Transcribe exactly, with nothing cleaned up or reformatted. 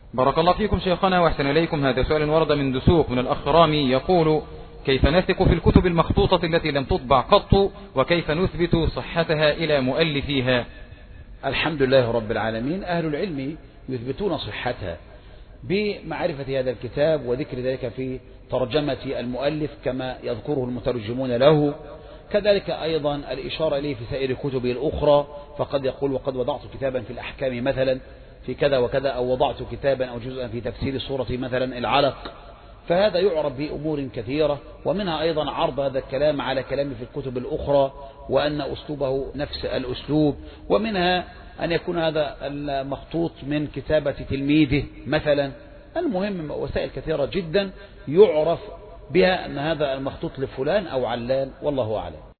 بارك الله فيكم شيخنا وأحسن إليكم. هذا سؤال ورد من دسوق من الأخ رامي يقول: كيف نثق في الكتب المخطوطة التي لم تطبع قط، وكيف نثبت صحتها إلى مؤلفيها؟ الحمد لله رب العالمين، أهل العلم يثبتون صحتها بمعرفة هذا الكتاب وذكر ذلك في ترجمة المؤلف كما يذكره المترجمون له، كذلك أيضا الإشارة إليه في سائر كتبه الأخرى، فقد يقول: وقد وضعت كتابا في الأحكام مثلا في كذا وكذا، أو وضعت كتابا أو جزءا في تفسير سورة مثلا العلق. فهذا يعرف بأمور كثيرة، ومنها أيضا عرض هذا الكلام على كلام في الكتب الأخرى، وأن أسلوبه نفس الأسلوب، ومنها أن يكون هذا المخطوط من كتابة تلميذه مثلا. المهم وسائل كثيرة جدا يعرف بها أن هذا المخطوط لفلان أو علان، والله أعلم.